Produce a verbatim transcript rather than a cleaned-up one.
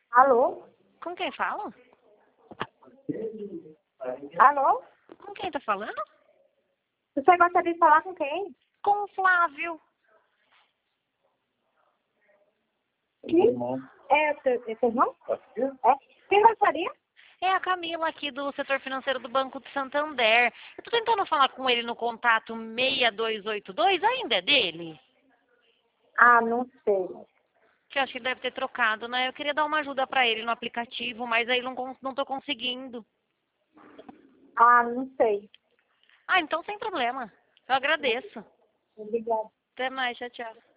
Alô? Com quem fala? Alô? Com quem tá falando? Você gostaria de falar com quem? Com o Flávio. Quem? É o seu, é seu irmão? É. Quem gostaria? É a Camila aqui do setor financeiro do Banco de Santander. Eu tô tentando falar com ele no contato seis dois oito dois, ainda é dele? Ah, não sei. Que eu acho que ele deve ter trocado, né? Eu queria dar uma ajuda pra ele no aplicativo, mas aí não, cons- não tô conseguindo. Ah, não sei. Ah, então sem problema. Eu agradeço. Obrigada. Até mais, tchau, tchau.